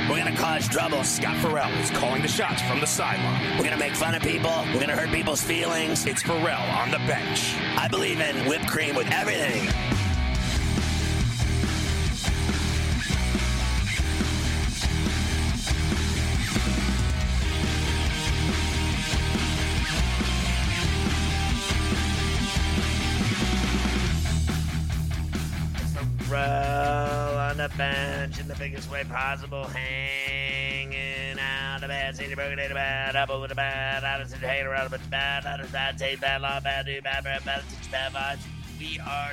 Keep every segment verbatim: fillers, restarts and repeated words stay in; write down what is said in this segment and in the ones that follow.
We're going to cause trouble. Scott Farrell is calling the shots from the sideline. We're going to make fun of people. We're going to hurt people's feelings. It's Farrell on the bench. I believe in whipped cream with everything. Farrell on the bench in the biggest way possible, hanging out the bad, see the broken, the bad, up with the bad, out of the hater, out of the bad, out of bad, taste bad, law, bad, do bad, bad, bad, teach bad vibes. We are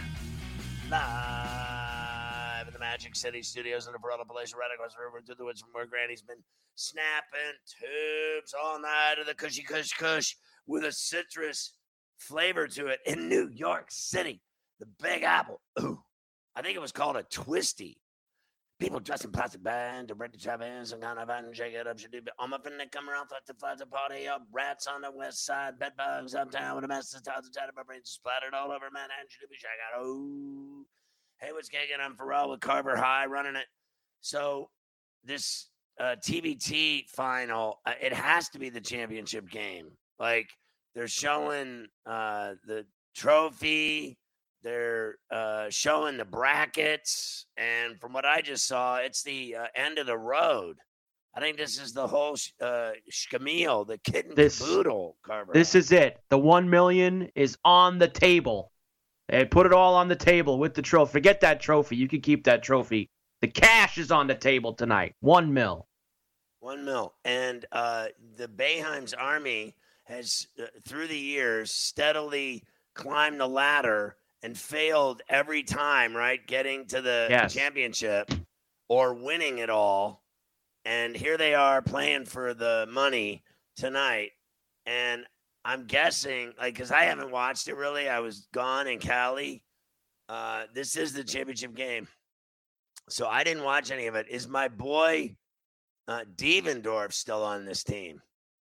live in the Magic City Studios in the Perella Palatial, right across the river to the woods from where Granny's been snapping tubes all night of the cushy kush kush with a citrus flavor to it in New York City, the Big Apple. Ooh. I think it was called a twisty. People dressed in plastic bags, they're ready to tap in, some kind of and shake it up. Should do I'm up in the come around, flat to flat to party up. Rats on the west side, bed bugs uptown with a mess of towels and my brains splattered all over Manhattan. Should be shake out. Oh, hey, what's kicking? I'm Farrell with Carver High running it. So this uh, T B T final, uh, it has to be the championship game. Like they're showing uh, the trophy. They're uh, showing the brackets, and from what I just saw, it's the uh, end of the road. I think this is the whole uh, scamille, the kid and this, caboodle, Carver. This is it. The one million is on the table. They put it all on the table with the trophy. Forget that trophy. You can keep that trophy. The cash is on the table tonight. One mil. One mil. And uh, the Boeheim's army has, uh, through the years, steadily climbed the ladder and failed every time, right? Getting to the yes. championship or winning it all. And here they are playing for the money tonight. And I'm guessing, like, because I haven't watched it really. I was gone in Cali. Uh, this is the championship game. So I didn't watch any of it. Is my boy uh, Devendorf still on this team?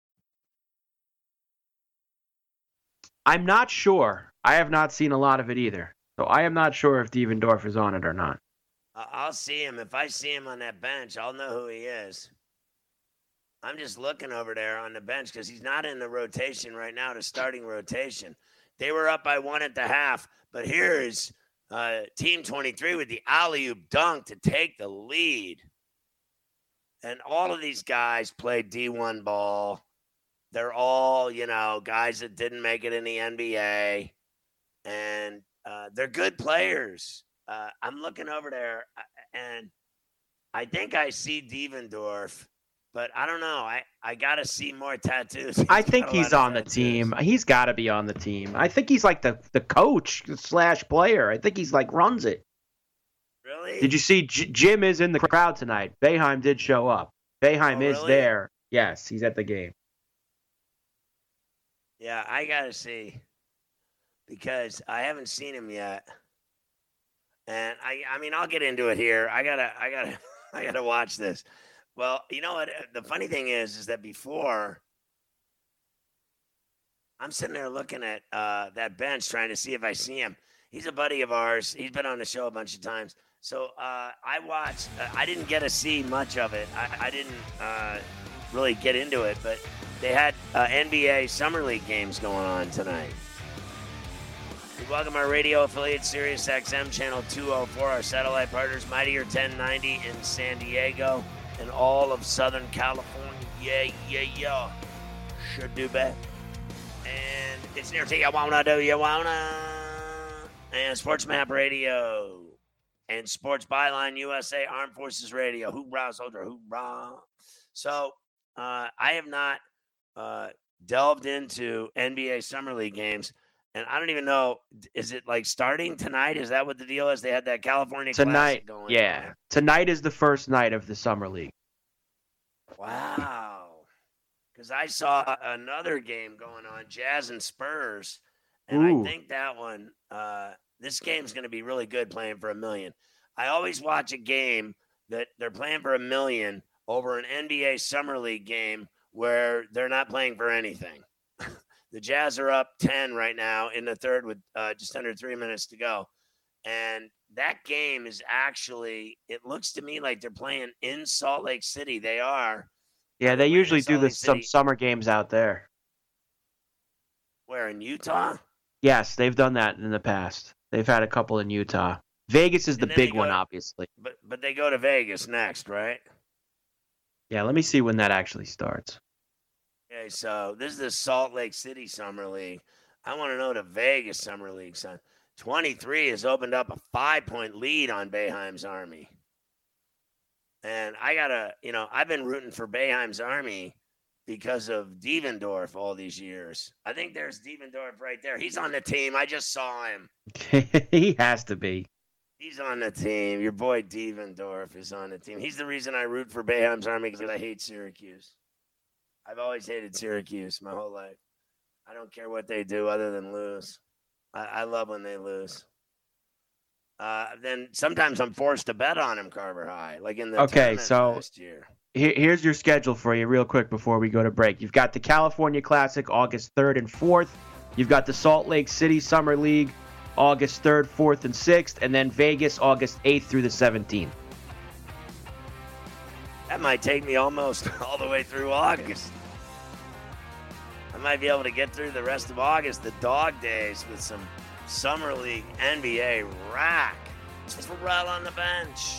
I'm not sure. I have not seen a lot of it either. So I am not sure if Devendorf is on it or not. Uh, I'll see him. If I see him on that bench, I'll know who he is. I'm just looking over there on the bench because he's not in the rotation right now, the starting rotation. They were up by one at the half, but here is uh, Team twenty-three with the alley-oop dunk to take the lead. And all of these guys played D one ball. They're all, you know, guys that didn't make it in the N B A, and uh, they're good players. Uh, I'm looking over there, and I think I see Devendorf, but I don't know. I, I got to see more tattoos. He's I think he's on the team. He's got to be on the team. I think he's like the, the coach slash player. I think he's like runs it. Really? Did you see J- Jim is in the crowd tonight? Boeheim did show up. Boeheim oh, is really? there. Yes, he's at the game. Yeah, I got to see because I haven't seen him yet. And I I mean, I'll get into it here. I got to I got to I got to watch this. Well, you know what the funny thing is is that before I'm sitting there looking at uh, that bench trying to see if I see him. He's a buddy of ours. He's been on the show a bunch of times. So uh, I watched uh, I didn't get to see much of it. I, I didn't uh, really get into it, but they had uh, N B A Summer League games going on tonight. We welcome our radio affiliate, Sirius X M Channel two oh four, our satellite partners, Mightier ten ninety in San Diego and all of Southern California. Yeah, yeah, yeah. Sure do bet. And it's near to you wanna do you wanna. And Sports Map Radio. And Sports Byline U S A Armed Forces Radio. Hoorah, soldier, hoorah. So uh, I have not Uh, delved into N B A Summer League games, and I don't even know, is it like starting tonight? Is that what the deal is? They had that California tonight, Classic going yeah. on. Tonight is the first night of the Summer League. Wow. Because I saw another game going on, Jazz and Spurs, and Ooh. I think that one, uh, this game's going to be really good playing for a million. I always watch a game that they're playing for a million over an N B A Summer League game where they're not playing for anything. The Jazz are up ten right now in the third with uh, just under three minutes to go. And that game is actually, it looks to me like they're playing in Salt Lake City. They are. Yeah, they usually do this some summer games out there. Where, in Utah? Yes, they've done that in the past. They've had a couple in Utah. Vegas is the big one, obviously. But but they go to Vegas next, right? Yeah, let me see when that actually starts. Okay, so this is the Salt Lake City Summer League. I want to know the Vegas Summer League, son. twenty-three has opened up a five-point lead on Boeheim's Army. And I got to, you know, I've been rooting for Boeheim's Army because of Devendorf all these years. I think there's Devendorf right there. He's on the team. I just saw him. He has to be. He's on the team. Your boy Devendorf is on the team. He's the reason I root for Boeheim's Army because I hate Syracuse. I've always hated Syracuse my whole life. I don't care what they do other than lose. I, I love when they lose. Uh, then sometimes I'm forced to bet on him, Carver High, like in the okay, so last year. Here, here's your schedule for you real quick before we go to break. You've got the California Classic August third and fourth. You've got the Salt Lake City Summer League August third, fourth, and sixth, and then Vegas August eighth through the seventeenth. That might take me almost all the way through August. I might be able to get through the rest of August, the dog days, with some Summer League N B A rack. It's Ferrall on the bench.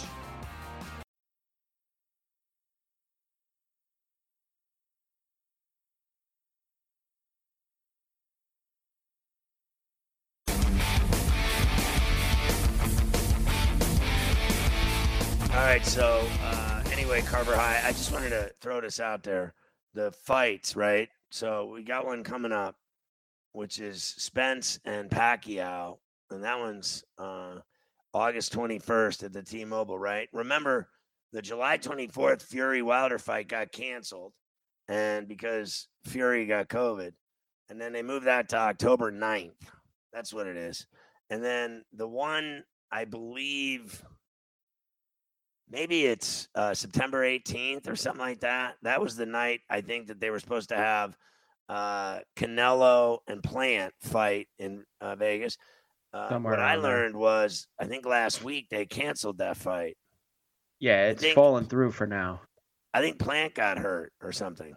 All right, so uh, anyway, Carver High, I just wanted to throw this out there. The fights, right? So we got one coming up, which is Spence and Pacquiao, and that one's uh, August twenty-first at the T-Mobile, right? Remember, the July twenty-fourth Fury-Wilder fight got canceled, and because Fury got COVID, and then they moved that to October ninth. That's what it is. And then the one, I believe... Maybe it's uh, September eighteenth or something like that. That was the night I think that they were supposed to have uh, Canelo and Plant fight in uh, Vegas. Uh, what I learned there. was I think last week they canceled that fight. Yeah, it's think, fallen through for now. I think Plant got hurt or something.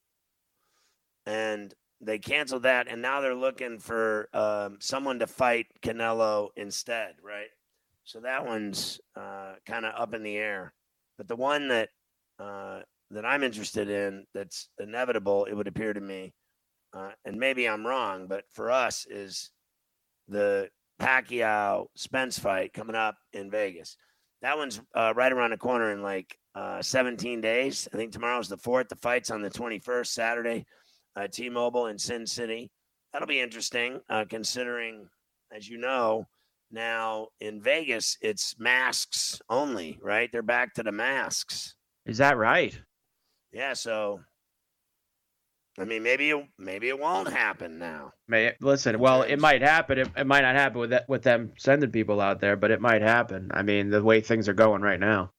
And they canceled that, and now they're looking for um, someone to fight Canelo instead, right? So that one's uh, kind of up in the air. But the one that uh, that I'm interested in that's inevitable, it would appear to me, uh, and maybe I'm wrong, but for us is the Pacquiao-Spence fight coming up in Vegas. That one's uh, right around the corner in like uh, seventeen days. I think tomorrow's the fourth. The fight's on the twenty-first, Saturday, uh, T-Mobile in Sin City. That'll be interesting uh, considering, as you know, now, in Vegas, it's masks only, right? They're back to the masks. Is that right? Yeah, so, I mean, maybe it, maybe it won't happen now. May, listen, well, it might happen. It, it might not happen with that, with them sending people out there, but it might happen. I mean, the way things are going right now.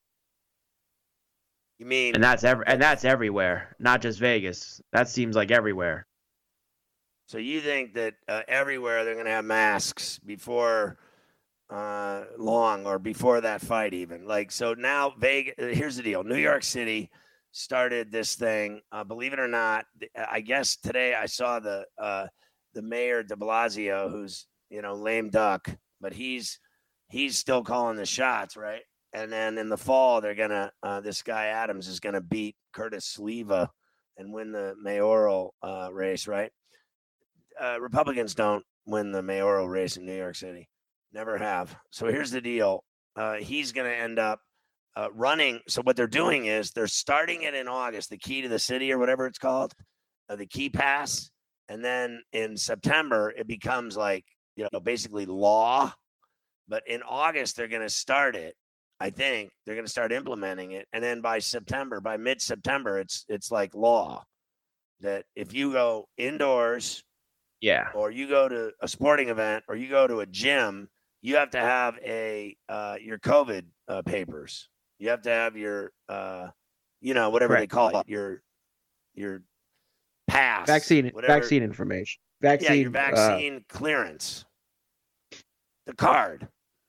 You mean? And that's every, and that's everywhere, not just Vegas. That seems like everywhere. So you think that uh, everywhere they're going to have masks before... Uh, long or before that fight even. Like, so now Vegas, here's the deal. New York City started this thing. Uh, believe it or not, I guess today I saw the uh, the mayor de Blasio, who's, you know, lame duck, but he's he's still calling the shots, right? And then in the fall, they're going to, uh, this guy Adams is going to beat Curtis Sliva and win the mayoral uh, race, right? Uh, Republicans don't win the mayoral race in New York City. Never have. So here's the deal. Uh, he's going to end up uh, running. So what they're doing is they're starting it in August, the key to the city or whatever it's called, uh, the key pass. And then in September, it becomes like, you know, basically law. But in August, they're going to start it. I think they're going to start implementing it. And then by September, by mid-September, it's it's like law that if you go indoors, yeah, or you go to a sporting event or you go to a gym, you have to have a uh, your COVID uh, papers. You have to have your, uh, you know, whatever Correct. they call it, your your pass, vaccine, whatever. vaccine information, vaccine, yeah, your vaccine uh, clearance, the card.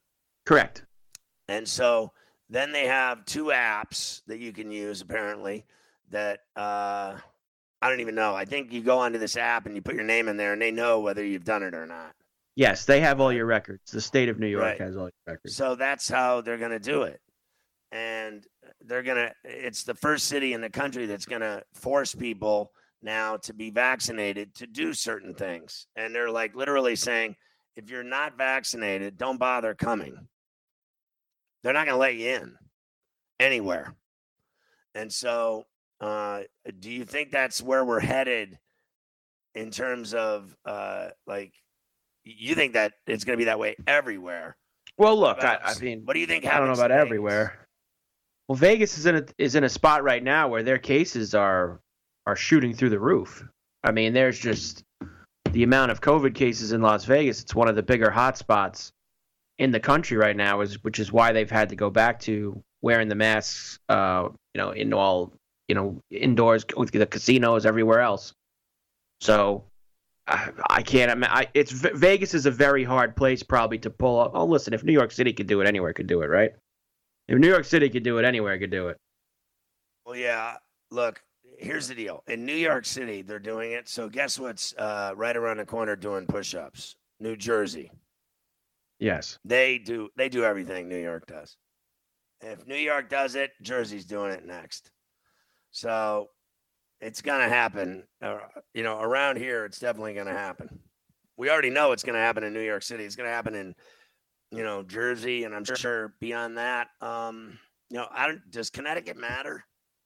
Correct. And so then they have two apps that you can use, apparently, that uh, I don't even know. I think you go onto this app and you put your name in there, and they know whether you've done it or not. Yes, they have all your records. The state of New York Right. has all your records. So that's how they're going to do it. And they're going to, it's the first city in the country that's going to force people now to be vaccinated to do certain things. And they're like literally saying, if you're not vaccinated, don't bother coming. They're not going to let you in anywhere. And so, uh, do you think that's where we're headed in terms of uh, like, you think that it's going to be that way everywhere? Well, look, I, I mean, what do you think I don't know happens about in Vegas? everywhere. Well, Vegas is in a is in a spot right now where their cases are are shooting through the roof. I mean, there's just the amount of COVID cases in Las Vegas. It's one of the bigger hotspots in the country right now, is which is why they've had to go back to wearing the masks. Uh, you know, in all you know indoors with the casinos, everywhere else. So I, I can't. I, it's Vegas is a very hard place probably to pull up. Oh, listen, if New York City could do it, anywhere could do it, right? If New York City could do it, anywhere could do it. Well, yeah. Look, here's the deal. In New York City, they're doing it. So guess what's uh, right around the corner doing push-ups? New Jersey. Yes. They do. They do everything New York does. If New York does it, Jersey's doing it next. So it's gonna happen. Uh, you know, around here, it's definitely gonna happen. We already know it's gonna happen in New York City. It's gonna happen in, you know, Jersey, and I'm sure beyond that. Um, you know, I don't. Does Connecticut matter?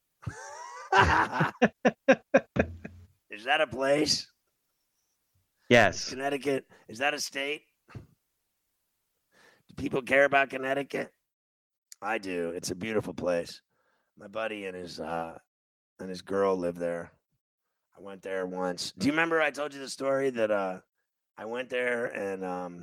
Is that a place? Yes. Is Connecticut, is that a state? Do people care about Connecticut? I do. It's a beautiful place. My buddy and his uh, and his girl live there. I went there once. Do you remember I told you the story that uh, I went there and um,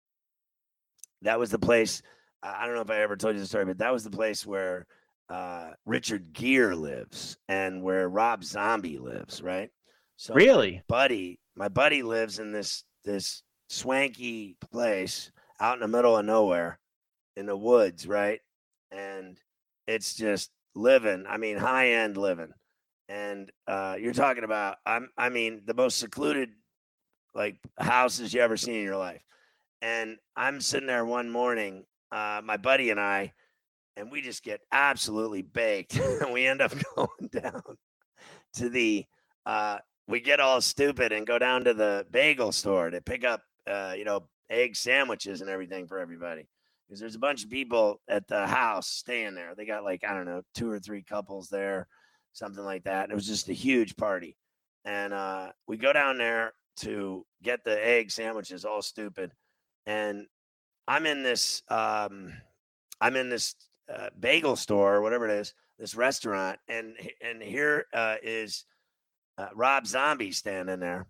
that was the place. I don't know if I ever told you the story, but that was the place where uh, Richard Gere lives and where Rob Zombie lives, right? So Really? my buddy, my buddy lives in this this swanky place out in the middle of nowhere in the woods, right? And it's just living. I mean, high end living. And uh, you're talking about, I'm, I mean, the most secluded like houses you ever seen in your life. And I'm sitting there one morning, uh, my buddy and I, and we just get absolutely baked. And we end up going down to the, uh, we get all stupid and go down to the bagel store to pick up, uh, you know, egg sandwiches and everything for everybody. Because there's a bunch of people at the house staying there. They got like, I don't know, two or three couples there, something like that. And it was just a huge party. And uh, we go down there to get the egg sandwiches, all stupid. And I'm in this, um, I'm in this uh, bagel store or whatever it is, this restaurant. And, and here uh, is uh, Rob Zombie standing there.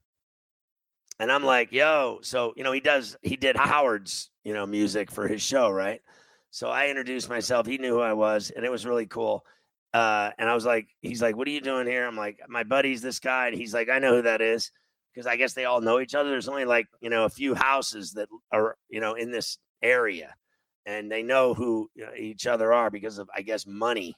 And I'm like, yo, so, you know, he does, he did Howard's, you know, music for his show, right? So I introduced myself. He knew who I was, and it was really cool. Uh, and I was like, he's like, what are you doing here? I'm like, my buddy's this guy. And he's like, I know who that is, because I guess they all know each other. There's only like, you know, a few houses that are, you know, in this area, and they know who you know, each other are because of, I guess, money.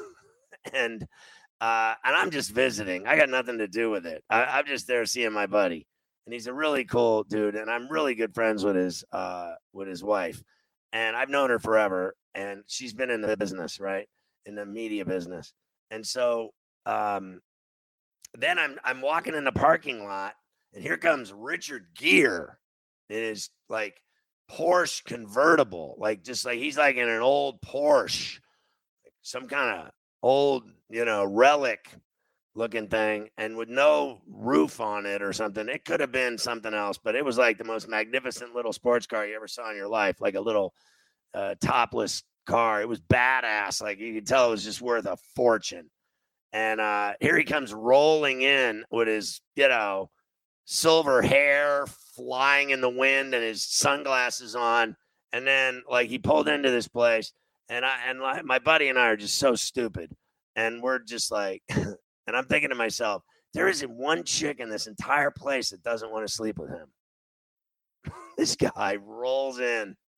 and, uh, and I'm just visiting. I got nothing to do with it. I, I'm just there seeing my buddy. And he's a really cool dude, and I'm really good friends with his uh, with his wife, and I've known her forever, and she's been in the business, right, in the media business, and so um, then I'm I'm walking in the parking lot, and here comes Richard Gere in his like Porsche convertible, like just like he's like in an old Porsche, some kind of old you know relic looking thing, and with no roof on it or something. It could have been something else, but it was like the most magnificent little sports car you ever saw in your life, like a little uh, topless car. It was badass. Like you could tell it was just worth a fortune. And uh, here he comes rolling in with his, you know, silver hair flying in the wind and his sunglasses on. And then like he pulled into this place, and I and like, my buddy and I are just so stupid, and we're just like. And I'm thinking to myself, there isn't one chick in this entire place that doesn't want to sleep with him. This guy rolls in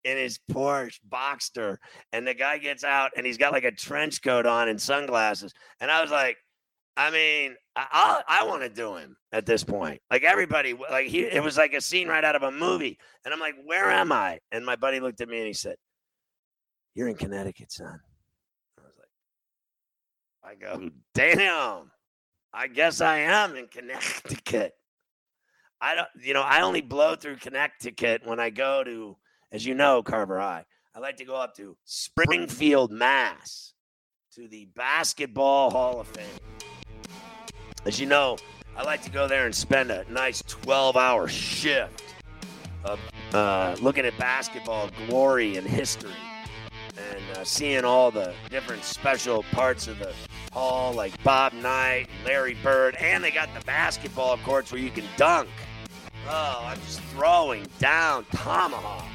in his Porsche Boxster, and the guy gets out and he's got like a trench coat on and sunglasses. And I was like, I mean, I I, I want to do him at this point. Like everybody, like he, it was like a scene right out of a movie. And I'm like, where am I? And my buddy looked at me and he said, "You're in Connecticut, son." I was like, I go, damn, I guess I am in Connecticut. I don't, you know, I only blow through Connecticut when I go to, as you know, Carver High. I like to go up to Springfield, Mass, to the Basketball Hall of Fame. As you know, I like to go there and spend a nice twelve-hour shift of uh, looking at basketball glory and history, and uh, seeing all the different special parts of the hall, like Bob Knight, Larry Bird, and they got the basketball courts where you can dunk. Oh, I'm just throwing down tomahawks.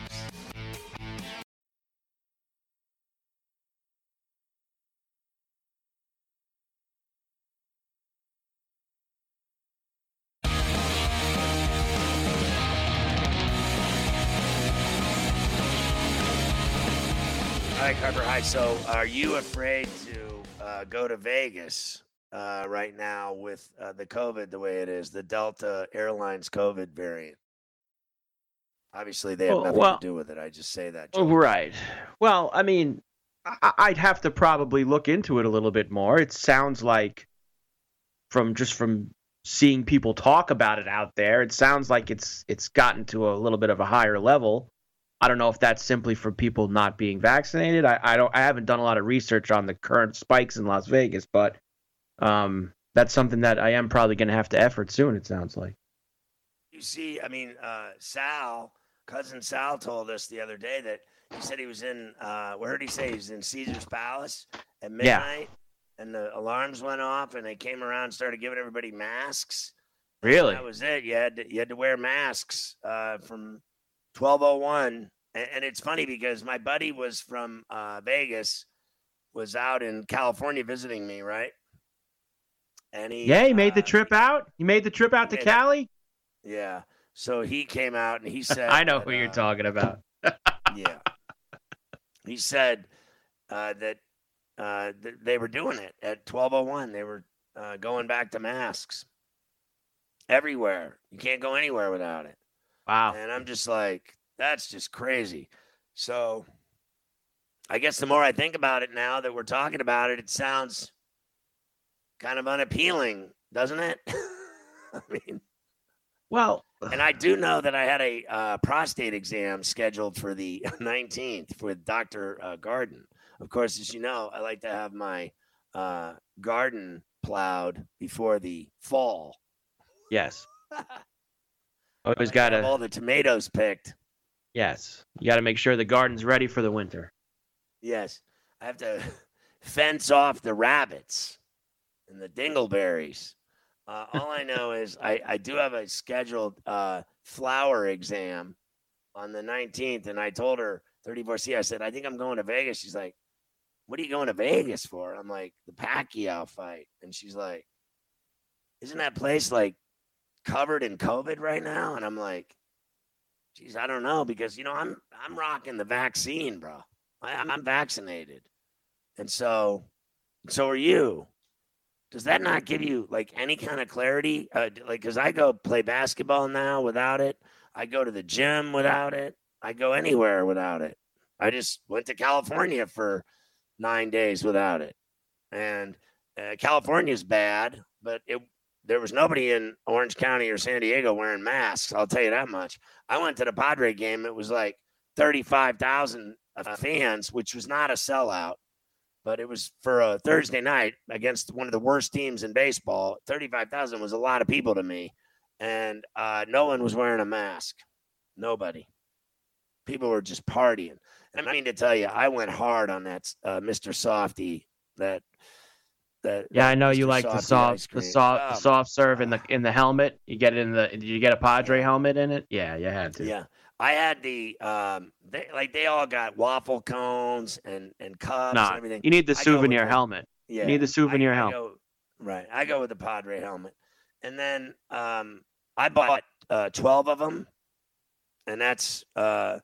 All right, Carver High. So, are you afraid to uh, go to Vegas uh, right now with uh, the COVID the way it is, the Delta Airlines COVID variant? Obviously, they have Well, nothing well- to do with it. I just say that. Oh, Joe. right. Well, I mean, I- I'd have to probably look into it a little bit more. It sounds like, from just from seeing people talk about it out there, it sounds like it's it's gotten to a little bit of a higher level. I don't know if that's simply for people not being vaccinated. I, I don't. I haven't done a lot of research on the current spikes in Las Vegas, but um, that's something that I am probably going to have to effort soon. It sounds like. You see, I mean, uh, Sal, cousin Sal, told us the other day that he said he was in. Uh, where did he say he was in Caesar's Palace at midnight, and the alarms went off, and they came around and started giving everybody masks. Really? That was it. You had to, you had to wear masks uh, from twelve oh one. And, and it's funny because my buddy was from uh, Vegas, was out in California visiting me, right? And he Yeah, he made the uh, trip out. He made the trip out to made it. Cali. Yeah. So he came out and he said, I know that, who you're uh, talking about. Yeah. He said uh, that uh, th- they were doing it at twelve oh one. They were uh, going back to masks everywhere. You can't go anywhere without it. Wow. And I'm just like, that's just crazy. So I guess the more I think about it now that we're talking about it, it sounds kind of unappealing, doesn't it? I mean, Well, and I do know that I had a uh, prostate exam scheduled for the nineteenth with Doctor Uh, Garden. Of course, as you know, I like to have my uh, garden plowed before the fall. yes. Always I got have to. all the tomatoes picked. Yes, you got to make sure the garden's ready for the winter. Yes, I have to fence off the rabbits and the dingleberries. Uh, all I know is I, I do have a scheduled uh, flower exam on the nineteenth, and I told her thirty-four C. I said, I think I'm going to Vegas. She's like, what are you going to Vegas for? I'm like, the Pacquiao fight. And she's like, isn't that place like covered in COVID right now? And I'm like, geez, I don't know, because you know I'm I'm rocking the vaccine, bro. I, I'm vaccinated, and so so are you. Does that not give you like any kind of clarity? Uh, like, because I go play basketball now without it. I go to the gym without it. I go anywhere without it. I just went to California for nine days without it, and uh, California's bad, but it. There was nobody in Orange County or San Diego wearing masks. I'll tell you that much. I went to the Padre game. It was like thirty-five thousand fans, which was not a sellout, but it was for a Thursday night against one of the worst teams in baseball. thirty-five thousand was a lot of people to me, and uh, no one was wearing a mask. Nobody. People were just partying. And I mean to tell you, I went hard on that uh, Mister Softy, that That, Yeah, that I know you Mister like the Softy soft, ice the cream. soft, Oh, the soft serve in the in the helmet. You get it in the. Did you get a Padre Yeah. helmet in it? Yeah, you had to. Yeah, I had the um, they like they all got waffle cones and and cups Nah, and everything. you need the I go with souvenir the- helmet. Yeah, You need the souvenir I, I helmet. go, right, I go with the Padre helmet, and then um, I bought uh, twelve of them, and that's uh,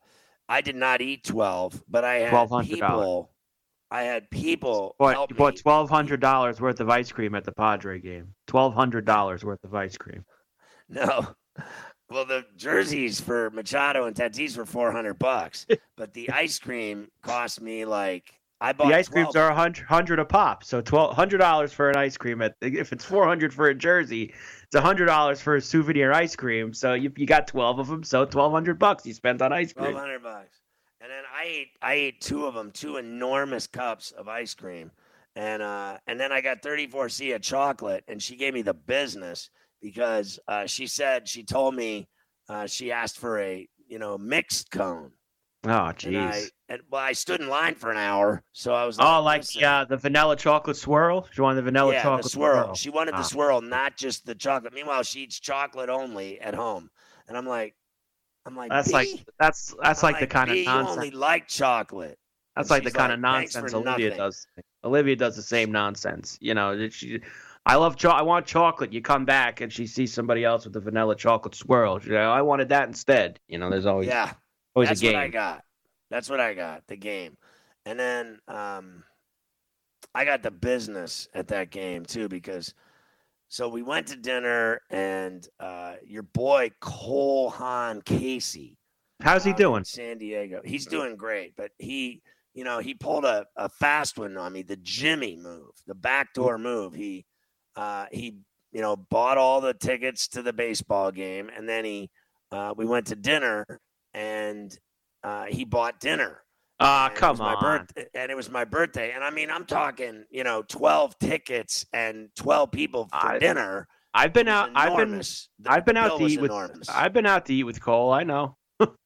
I did not eat twelve, but I had twelve hundred dollars. people. I had people Bought, help you bought me. twelve hundred dollars worth of ice cream at the Padre game. twelve hundred dollars worth of ice cream. No. Well, the jerseys for Machado and Tatis were four hundred bucks, but the ice cream cost me like I bought the ice twelve. creams are a hundred, hundred a pop, so twelve hundred dollars for an ice cream. At if it's four hundred for a jersey, it's a hundred dollars for a souvenir ice cream. So you you got twelve of them, so twelve hundred bucks you spent on ice cream. Twelve hundred bucks, and then I ate I ate two of them, two enormous cups of ice cream, and uh and then I got thirty-four C of chocolate, and she gave me the business because uh, she said she told me uh, she asked for a you know mixed cone. Oh, And I, jeez. and, well, I stood in line for an hour, so I was like, Oh, like listen, yeah, the vanilla chocolate swirl. She wanted the vanilla yeah, chocolate the swirl. She wanted Ah. the swirl, not just the chocolate. Meanwhile, she eats chocolate only at home, and I'm like, I'm like, That's B? like that's that's I'm like the kind B, of you nonsense. only like chocolate. That's And like the she's kind of like, "Thanks nonsense for Olivia nothing." does. Olivia does the same nonsense. You know, that she. I love cho- I want chocolate. You come back and she sees somebody else with the vanilla chocolate swirl. You know, I wanted that instead. You know, there's always Yeah, always that's a game. what I got. That's what I got. The game, and then um, I got the business at that game too because. So we went to dinner, and uh, your boy Cole Haan Casey. How's he out in doing? San Diego. He's doing great, but he, you know, he pulled a, a fast one on me, the Jimmy move, the backdoor move. He, uh, he, you know, bought all the tickets to the baseball game, and then he, uh, we went to dinner, and uh, he bought dinner. Ah, And it come was my on. birth- and it was my birthday, and I mean, I'm talking, you know, twelve tickets and twelve people for I- dinner. I've been It was out. I've been. enormous. The- I've been the out bill to was eat with. enormous. I've been out to eat with Cole. I know.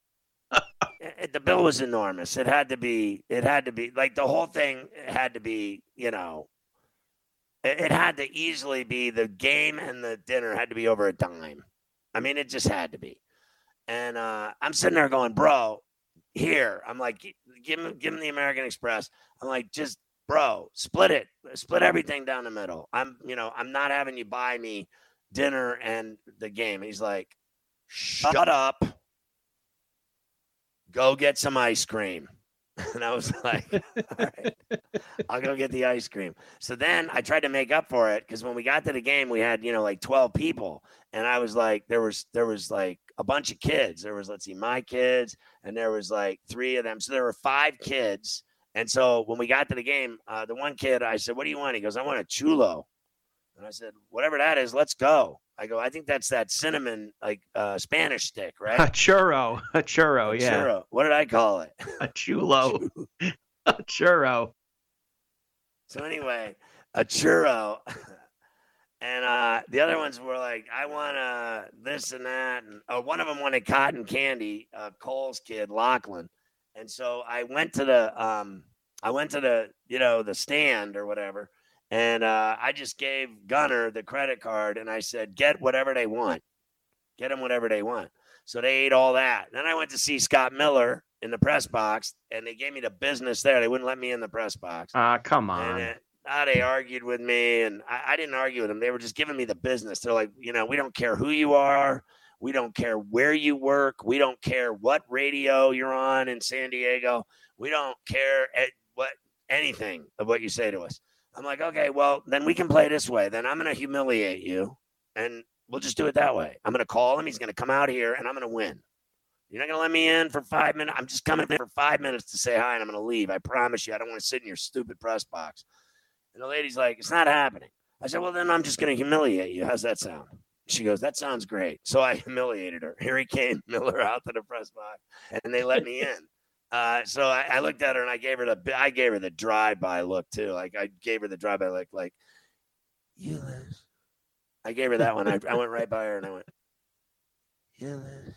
It- the bill was enormous. It had to be. It had to be like the whole thing had to be. You know, it, it had to easily be the game and the dinner had to be over a dime. I mean, it just had to be. And uh, I'm sitting there going, bro, here. I'm like, gi- give him, give him the American Express. I'm like, just, bro, split it, split everything down the middle. I'm, you know, I'm not having you buy me dinner and the game. He's like, shut up. Go get some ice cream. And I was like, all right, I'll go get the ice cream. So then I tried to make up for it because when we got to the game, we had, you know, like twelve people. And I was like, there was, there was like a bunch of kids. There was, let's see, my kids, and there was like three of them. So there were five kids. And so when we got to the game, uh, the one kid, I said, what do you want? He goes, I want a chulo. And I said, whatever that is, let's go. I go, I think that's that cinnamon, like uh, Spanish stick, right? A churro. A churro. A yeah. churro. What did I call it? A chulo. A churro. So anyway, a churro. And uh, the other ones were like, I want uh, this and that. And uh, one of them wanted cotton candy, uh, Cole's kid, Lachlan. And so I went to the, um, I went to the, you know, the stand or whatever. And uh, I just gave Gunner the credit card and I said, get whatever they want. Get them whatever they want. So they ate all that. Then I went to see Scott Miller in the press box and they gave me the business there. They wouldn't let me in the press box. Ah, come And on. uh, ah, they argued with me and I, I didn't argue with them. They were just giving me the business. They're like, you know, we don't care who you are. We don't care where you work. We don't care what radio you're on in San Diego. We don't care at what anything of what you say to us. I'm like, okay, well, then we can play this way. Then I'm going to humiliate you, and we'll just do it that way. I'm going to call him. He's going to come out here, and I'm going to win. You're not going to let me in for five minutes. I'm just coming in for five minutes to say hi, and I'm going to leave. I promise you. I don't want to sit in your stupid press box. And the lady's like, it's not happening. I said, well, then I'm just going to humiliate you. How's that sound? She goes, that sounds great. So I humiliated her. Here he came, Miller, out to the press box, and they let me in. Uh, so I, I looked at her and I gave her the I gave her the drive-by look too. Like I gave her the drive-by look, like you Liz. I gave her that one. I, I went right by her and I went, you Liz.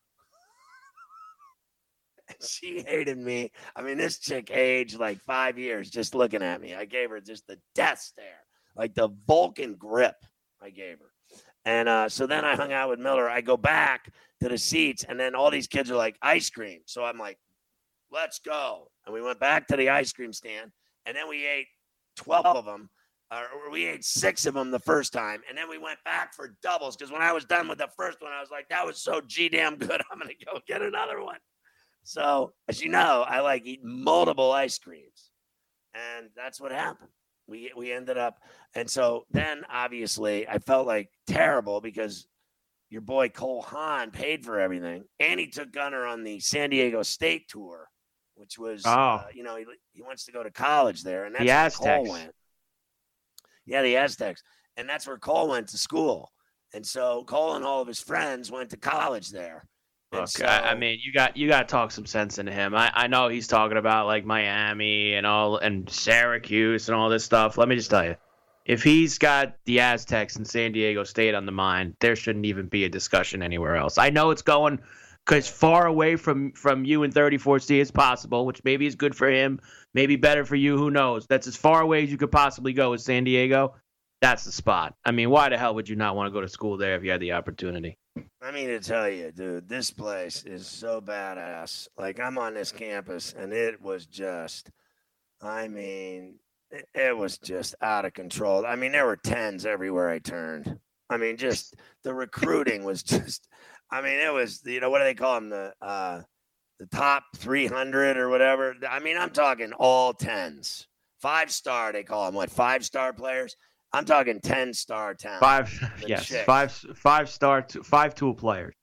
She hated me. I mean, this chick aged like five years just looking at me. I gave her just the death stare, like the Vulcan grip. I gave her. And uh, so then I hung out with Miller. I go back to the seats, and then all these kids are like, ice cream. So I'm like, let's go. And we went back to the ice cream stand, and then we ate twelve of them. Or we ate six of them the first time, and then we went back for doubles because when I was done with the first one, I was like, that was so G damn good. I'm going to go get another one. So, as you know, I like eating multiple ice creams. And that's what happened. We we ended up, and so then obviously I felt like terrible because your boy Cole Haan paid for everything, and he took Gunnar on the San Diego State tour, which was, Oh. uh, you know, he, he wants to go to college there, and that's The where Aztecs. Cole went. Yeah, the Aztecs, and that's where Cole went to school, and so Cole and all of his friends went to college there. And Look, so, I, I mean, you got you got to talk some sense into him. I, I know he's talking about like Miami and all and Syracuse and all this stuff. Let me just tell you, if he's got the Aztecs and San Diego State on the mind, there shouldn't even be a discussion anywhere else. I know it's going as far away from from you and thirty-four C as possible, which maybe is good for him, maybe better for you. Who knows? That's as far away as you could possibly go with San Diego. That's the spot. I mean, why the hell would you not want to go to school there if you had the opportunity? I mean to tell you, dude, this place is so badass. Like, I'm on this campus, and it was just, I mean, it, it was just out of control. I mean, there were tens everywhere I turned. I mean, just the recruiting was just, I mean, it was, you know, what do they call them? The, uh, the top three hundred or whatever. I mean, I'm talking all tens. Five star, they call them, what, five star players? I'm talking ten star talent. Five, yes, chicks. five, five star, five tool players.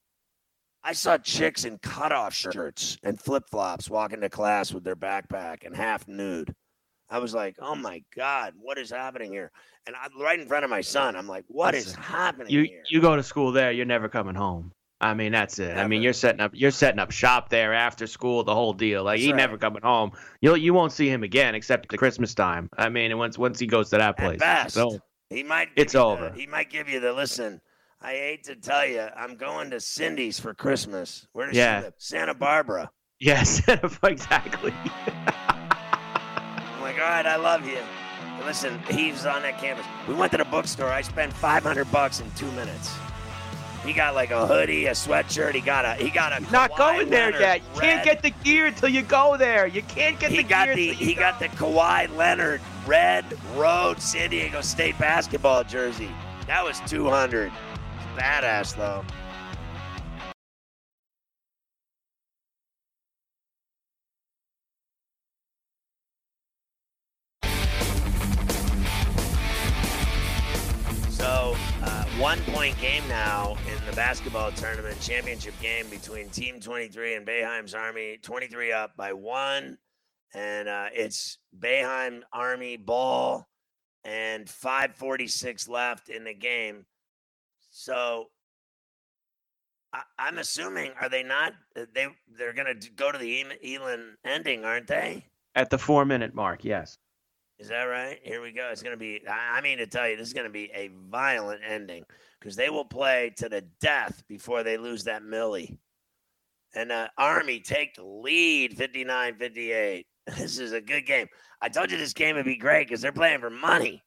I saw chicks in cutoff shirts and flip flops walking to class with their backpack and half nude. I was like, oh my God, what is happening here? And I, right in front of my son, I'm like, what is Listen, happening You here? you go to school there, you're never coming home. I mean, that's it. I mean, Never. you're setting up you're setting up shop there after school, the whole deal. Like That's he right. never coming home. You you won't see him again except at Christmas time. I mean, and once once he goes to that At place, best, so he might. give it's you the- over. he might give you the listen. I hate to tell you, I'm going to Cindy's for Christmas. Where does Yeah. she live? Santa Barbara. yes, exactly. I'm like, all right, I love you. But listen, he's on that campus. We went to the bookstore. I spent five hundred bucks in two minutes. He got like a hoodie, a sweatshirt. He got a he got a Not Kawhi going there Leonard yet. You can't red- get the gear until you go there. You can't get He the got gear. the till you he got go. the Kawhi Leonard red road San Diego State basketball jersey. That was two hundred. Badass though. So, uh, one point game now in the basketball tournament championship game between Team twenty-three and Boeheim's Army. twenty-three up by one. And uh, it's Boeheim Army ball and five forty-six left in the game. So I, I'm assuming, are they not? They, they're going to go to the Elon ending, aren't they? At the four minute mark, yes. Is that right? Here we go. It's going to be, I I mean to tell you, this is going to be a violent ending because they will play to the death before they lose that Millie. And uh, Army take the lead fifty-nine fifty-eight. This is a good game. I told you this game would be great because they're playing for money.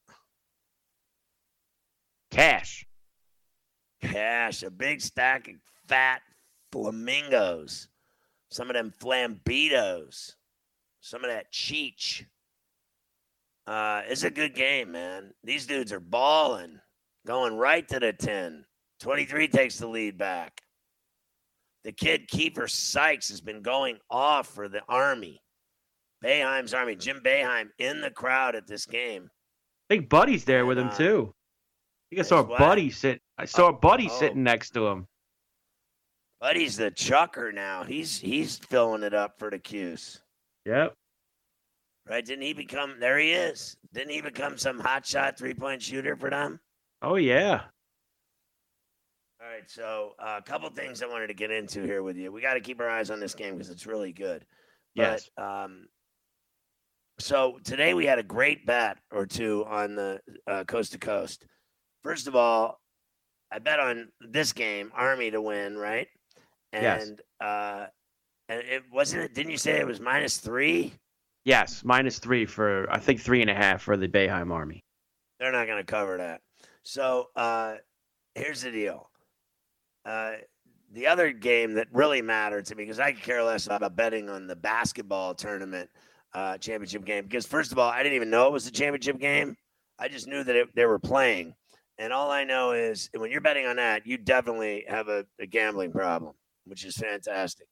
Cash. Cash, a big stack of fat flamingos. Some of them flambitos. Some of that cheech. Uh, it's a good game, man. These dudes are balling, going right to the ten. twenty-three takes the lead back. The kid Kiefer Sykes has been going off for the Army. Boeheim's Army. Jim Boeheim in the crowd at this game. I think Buddy's there with him And, uh, too. I think I saw There's what? Buddy sit. I saw Buddy Oh. sitting next to him. But he's the chucker now. He's he's filling it up for the Qs. Yep. Right? Didn't he become, there he is. Didn't he become some hotshot three-point shooter for them? Oh yeah. All right, so uh, a couple things I wanted to get into here with you. We got to keep our eyes on this game because it's really good. Yes. But, um, so today we had a great bet or two on the uh, coast to coast. First of all, I bet on this game, Army to win, right? And, Yes. uh, and it wasn't it. Didn't you say it was minus three? Yes. Minus three for I think three and a half for the Boeheim Army. They're not going to cover that. So uh, here's the deal. Uh, the other game that really mattered to me, because I could care less about betting on the basketball tournament uh, championship game, because first of all, I didn't even know it was a championship game. I just knew that it, they were playing. And all I know is when you're betting on that, you definitely have a, a gambling problem, which is fantastic.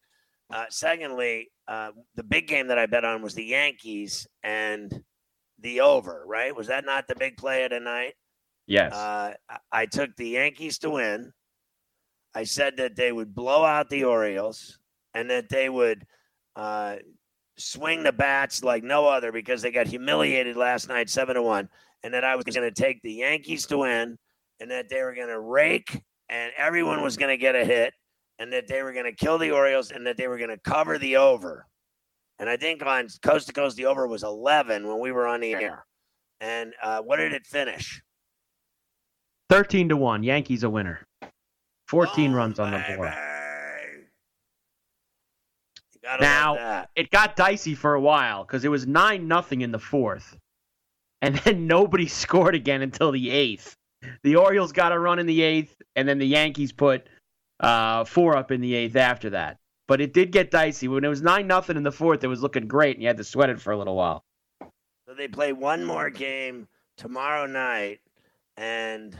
Uh, secondly, uh, the big game that I bet on was the Yankees and the over, right? Was that not the big play of the night? Yes. Uh, I took the Yankees to win. I said that they would blow out the Orioles and that they would uh, swing the bats like no other because they got humiliated last night, seven to one, and that I was going to take the Yankees to win and that they were going to rake and everyone was going to get a hit and that they were going to kill the Orioles and that they were going to cover the over. And I think on Coast to Coast, the over was eleven when we were on the air. And uh, what did it finish? thirteen to one. Yankees a winner. fourteen oh, runs on baby. the board. You gotta now, love that. It got dicey for a while because it was nine nothing in the fourth. And then nobody scored again until the eighth. The Orioles got a run in the eighth, and then the Yankees put uh, four up in the eighth after that. But it did get dicey. When it was nine nothing in the fourth, it was looking great, and you had to sweat it for a little while. So they play one more game tomorrow night, and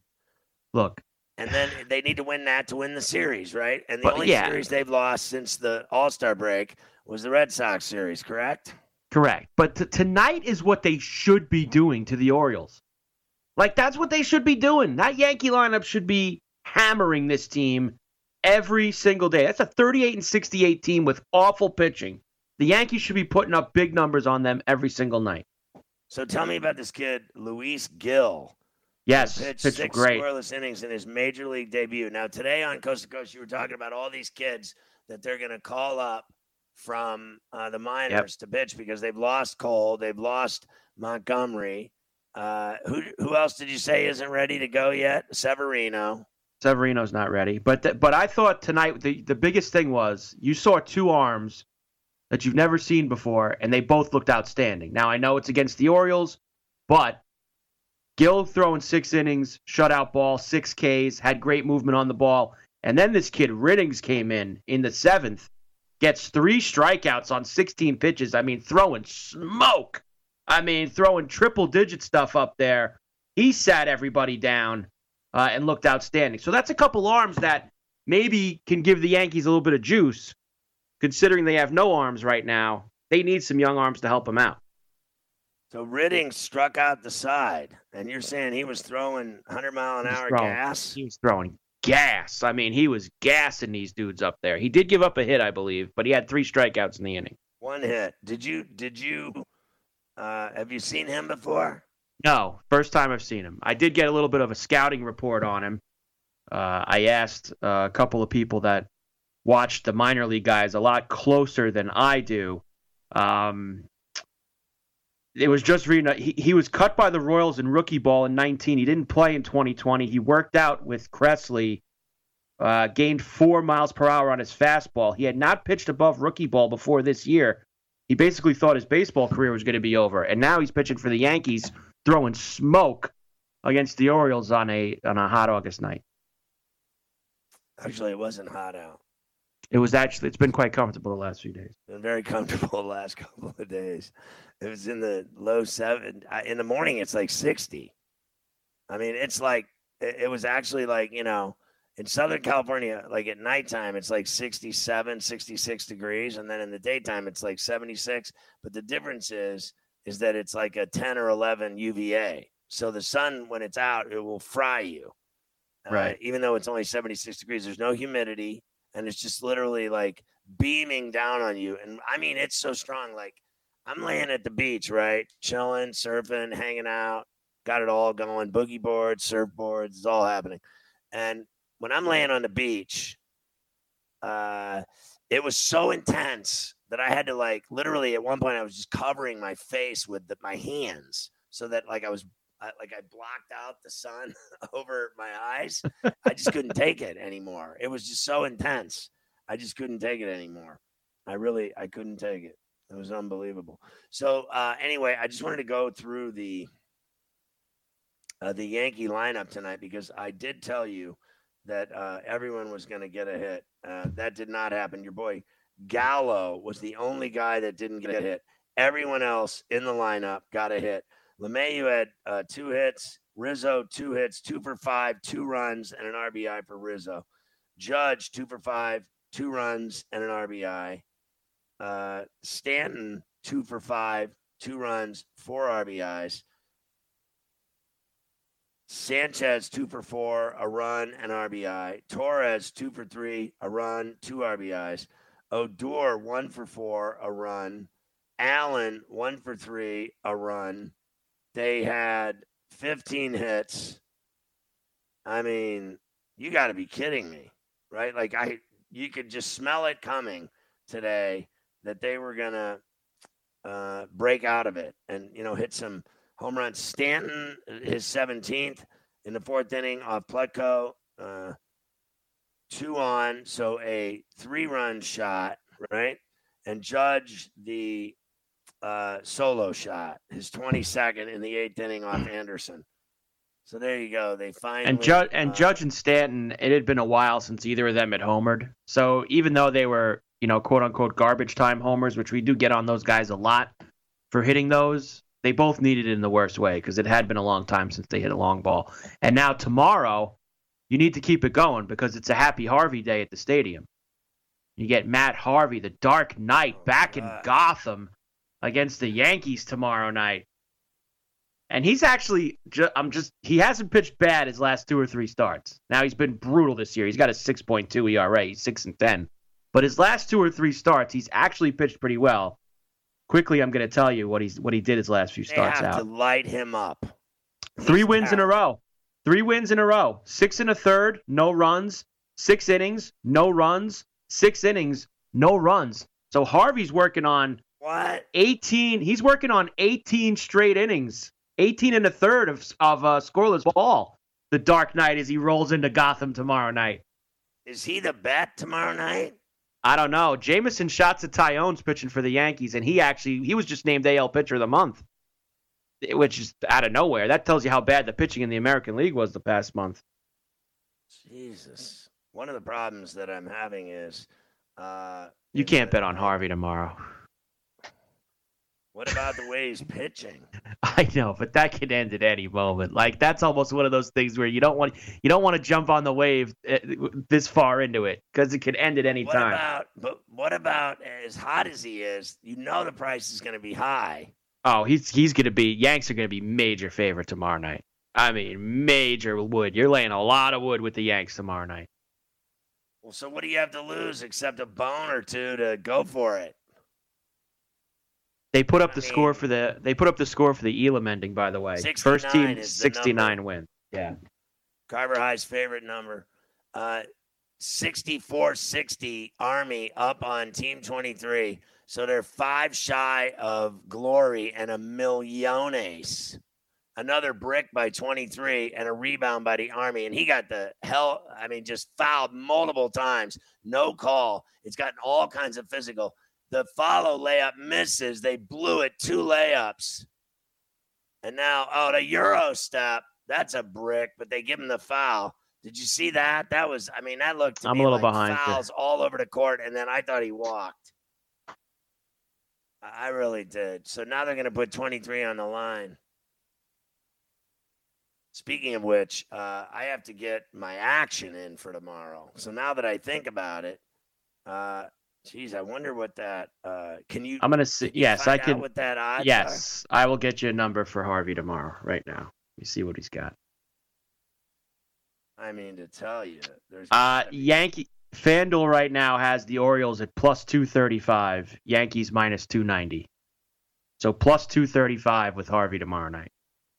look, and then they need to win that to win the series, right? And the but, only yeah. series they've lost since the All-Star break was the Red Sox series, correct? Correct. But t- tonight is what they should be doing to the Orioles. Like, that's what they should be doing. That Yankee lineup should be hammering this team every single day. That's a thirty-eight and sixty-eight team with awful pitching. The Yankees should be putting up big numbers on them every single night. So tell me about this kid, Luis Gil. Yes, pitched pitched six great. scoreless innings in his major league debut. Now, today on Coast to Coast, you were talking about all these kids that they're going to call up from uh, the minors yep. to pitch because they've lost Cole, they've lost Montgomery. Uh, who who else did you say isn't ready to go yet? Severino. Severino's not ready. But th- but I thought tonight the, the biggest thing was you saw two arms that you've never seen before, and they both looked outstanding. Now, I know it's against the Orioles, but Gil throwing six innings, shutout ball, six Ks, had great movement on the ball. And then this kid, Riddings, came in in the seventh, gets three strikeouts on sixteen pitches. I mean, throwing smoke. I mean, throwing triple-digit stuff up there. He sat everybody down uh, and looked outstanding. So that's a couple arms that maybe can give the Yankees a little bit of juice. Considering they have no arms right now, they need some young arms to help them out. So Riddings struck out the side, and you're saying he was throwing one hundred mile an hour throwing, gas? He was throwing gas. I mean, he was gassing these dudes up there. He did give up a hit, I believe, but he had three strikeouts in the inning. One hit. Did you, did you, uh, have you seen him before? No, first time I've seen him. I did get a little bit of a scouting report on him. Uh, I asked uh, a couple of people that watched the minor league guys a lot closer than I do. Um, it was just reading. He, he was cut by the Royals in rookie ball in nineteen. He didn't play in twenty twenty. He worked out with Cressley, uh, gained four miles per hour on his fastball. He had not pitched above rookie ball before this year. He basically thought his baseball career was going to be over, and now he's pitching for the Yankees, throwing smoke against the Orioles on a on a hot August night. Actually, it wasn't hot out. It was actually, it's been quite comfortable the last few days. It's been very comfortable the last couple of days. It was in the low seven. In the morning, it's like sixty. I mean, it's like, it was actually like, you know, in Southern California, like at nighttime, it's like sixty-seven, sixty-six degrees. And then in the daytime, it's like seventy-six. But the difference is, is that it's like a ten or eleven U V A. So the sun, when it's out, it will fry you. Right. Uh, even though it's only seventy-six degrees, there's no humidity. And it's just literally like beaming down on you. And I mean, it's so strong. Like I'm laying at the beach, right? Chilling, surfing, hanging out, got it all going. Boogie boards, surfboards, it's all happening. And when I'm laying on the beach, uh, it was so intense that I had to like, literally at one point I was just covering my face with the, my hands so that like I was I, like I blocked out the sun over my eyes. I just couldn't take it anymore. It was just so intense. I just couldn't take it anymore. I really, I couldn't take it. It was unbelievable. So uh, anyway, I just wanted to go through the uh, the Yankee lineup tonight because I did tell you that uh, everyone was going to get a hit. Uh, that did not happen. Your boy Gallo was the only guy that didn't get a hit. Everyone else in the lineup got a hit. LeMahieu had uh, two hits. Rizzo, two hits, two for five, two runs, and an R B I for Rizzo. Judge, two for five, two runs and an R B I. Uh, Stanton, two for five, two runs, four R B Is. Sanchez, two for four, a run, and R B I. Torres, two for three, a run, two R B Is. Odor, one for four, a run. Allen, one for three, a run. They had fifteen hits. I mean, you got to be kidding me, right? Like, I, you could just smell it coming today that they were going to uh, break out of it and, you know, hit some home runs. Stanton, his seventeenth in the fourth inning off Plutko, uh, two on, so a three-run shot, right? And Judge, the uh, solo shot, his twenty-second in the eighth inning off Anderson. So there you go. They finally and Judge and uh, Judge and Stanton. It had been a while since either of them had homered. So even though they were, you know, quote unquote garbage time homers, which we do get on those guys a lot for hitting those, they both needed it in the worst way because it had been a long time since they hit a long ball. And now tomorrow, you need to keep it going because it's a Happy Harvey day at the stadium. You get Matt Harvey, the Dark Knight, Oh, back in God. Gotham against the Yankees tomorrow night. And he's actually, ju- I'm just, he hasn't pitched bad his last two or three starts. Now he's been brutal this year. He's got a six point two E R A, he's six and ten. But his last two or three starts, he's actually pitched pretty well. Quickly, I'm going to tell you what he's what he did his last few They starts have out. to light him up. Three He's wins in a terrible. row. Three wins in a row. Six and a third, no runs. Six innings, no runs. Six innings, no runs. So Harvey's working on What? eighteen. He's working on eighteen straight innings. eighteen and a third of of uh, scoreless ball. The Dark Knight as he rolls into Gotham tomorrow night. Is he the bet tomorrow night? I don't know. Jameson Shots Tyone's pitching for the Yankees, and he actually he was just named A L Pitcher of the Month, which is out of nowhere. That tells you how bad the pitching in the American League was the past month. Jesus. One of the problems that I'm having is uh, You is can't that- bet on Harvey tomorrow. What about the way he's pitching? I know, but that could end at any moment. Like that's almost one of those things where you don't want you don't want to jump on the wave uh, this far into it because it could end at any What time. about, but what about as hot as he is? You know the price is going to be high. Oh, he's he's gonna be Yanks are gonna be major favorite tomorrow night. I mean, major wood. You're laying a lot of wood with the Yanks tomorrow night. Well, so what do you have to lose except a bone or two to go for it? They put up I the score mean- for the they put up the score for the Elam ending, by the way. First sixty-nine team is the sixty-nine number. win. Yeah. Carver High's favorite number. Uh, sixty-four sixty Army up on Team twenty-three. So they're five shy of glory and a millones. Another brick by twenty-three and a rebound by the Army. And he got the hell, I mean, just fouled multiple times. No call. It's gotten all kinds of physical. The follow layup misses. They blew it two layups. And now, oh, the Euro step. That's a brick, but they give him the foul. Did you see that? That was, I mean, that looked to I'm me a little like behind you. fouls all over the court, and then I thought he walked. I I really did. So now they're going to put twenty-three on the line. Speaking of which, uh, I have to get my action in for tomorrow. So now that I think about it, uh, geez, I wonder what that. Uh, can you? I'm gonna see. can you Yes, I find out can. What that odds are? Yes, I will get you a number for Harvey tomorrow. Right now, let me see what he's got. I mean, to tell you, there's. Uh, gotta be- Yankee FanDuel right now has the Orioles at plus two thirty-five. Yankees minus two ninety. So plus two thirty-five with Harvey tomorrow night.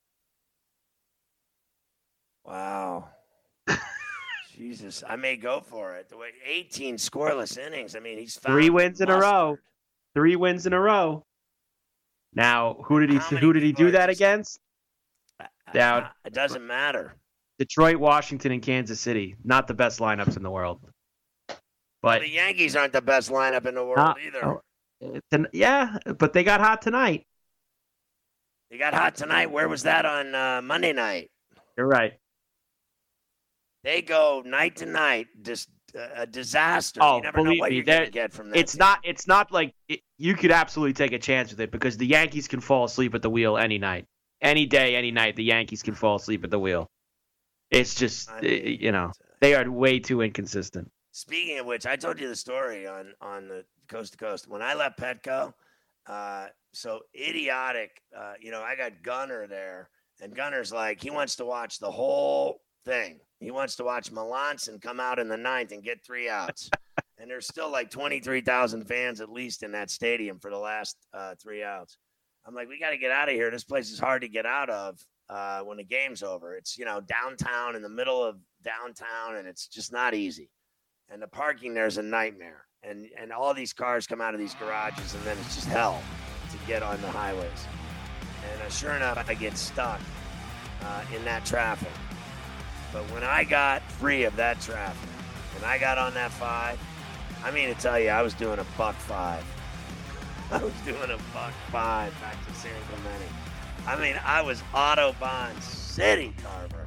Wow. Jesus, I may go for it. The way eighteen scoreless innings. I mean, he's Three found wins in a row. mustard. Three wins in a row. Now, who did he How many who did he people do are that just- against? Down. Uh, It doesn't matter. Detroit, Washington, and Kansas City. Not the best lineups in the world. But the Yankees aren't the best lineup in the world Uh, either. oh. Ton- yeah, but they got hot tonight. They got hot tonight. Where was that on uh, Monday night? You're right. They go night to night, just uh, a disaster. Oh, you never know believe what me, you're going to they're- get from that. It's team. not. It's not like it, you could absolutely take a chance with it because the Yankees can fall asleep at the wheel any night, any day, any night. The Yankees can fall asleep at the wheel. It's just I uh, mean, you know they are way too inconsistent. Speaking of which, I told you the story on on the Coast to Coast. When I left Petco, uh, so idiotic, uh, you know, I got Gunner there, and Gunner's like, he wants to watch the whole thing. He wants to watch Melanson come out in the ninth and get three outs. And there's still like twenty-three thousand fans at least in that stadium for the last uh, three outs. I'm like, we got to get out of here. This place is hard to get out of uh, when the game's over. It's, you know, downtown, in the middle of downtown, and it's just not easy. And the parking there's a nightmare. And and all these cars come out of these garages, and then it's just hell to get on the highways. And uh, sure enough, I get stuck uh, in that traffic. But when I got free of that traffic, when I got on that five, I mean to tell you, I was doing a buck five. I was doing a buck five back to San Clemente. I mean, I was Autobahn City, Carver.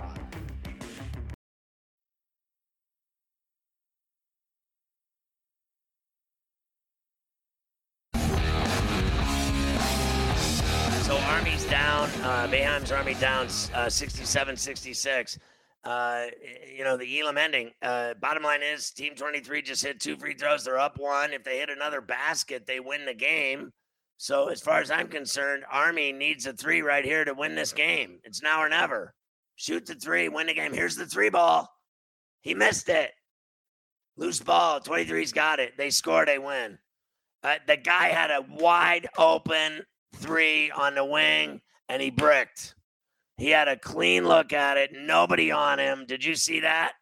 So Army's down, uh, Boeheim's Army down uh, sixty-seven sixty-six. Uh, you know, the Elam ending. Uh, bottom line is Team twenty-three just hit two free throws. They're up one. If they hit another basket, they win the game. So as far as I'm concerned, Army needs a three right here to win this game. It's now or never. Shoot the three, win the game. Here's the three ball. He missed it. Loose ball. twenty-three's got it. They score, they win. Uh, the guy had a wide open three on the wing, and he bricked. He had a clean look at it. Nobody on him. Did you see that?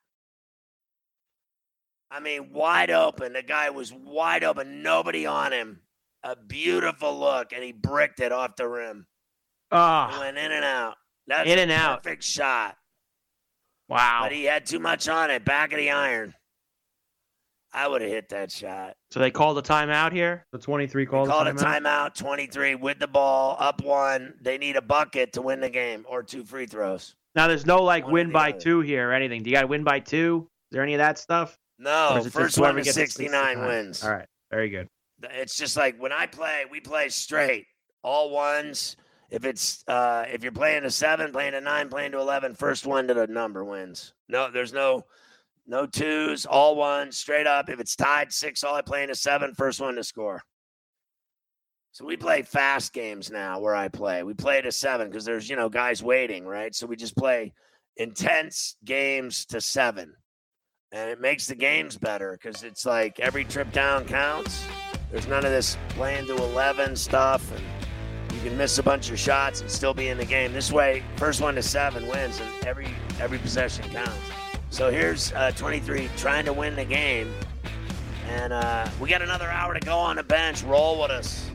I mean, wide open. The guy was wide open. Nobody on him. A beautiful look, and he bricked it off the rim. Oh, He went in and out. That's in a and out. perfect shot. Wow. But he had too much on it. Back of the iron. I would have hit that shot. So they called a timeout here? The twenty-three called, Called a a timeout? timeout. twenty-three with the ball, up one. They need a bucket to win the game or two free throws. Now, there's no, like, One or win the by other. two here or anything. Do you got to win by two? Is there any of that stuff? Or No, is it just first whoever one to gets sixty-nine wins. All right. Very good. It's just like when I play, we play straight, all ones. If it's uh, if you're playing a seven, playing a nine, playing to eleven, first one to the number wins. No, there's no no twos, all ones, straight up. If it's tied six, all I play in a seven, first one to score. So we play fast games now where I play. We play to seven because there's, you know, guys waiting, right? So we just play intense games to seven. And it makes the games better because it's like every trip down counts. There's none of this playing to eleven stuff, and you can miss a bunch of shots and still be in the game. This way, first one to seven wins, and every every possession counts. So here's uh, twenty-three trying to win the game, and uh, we got another hour to go on the bench. Roll with us.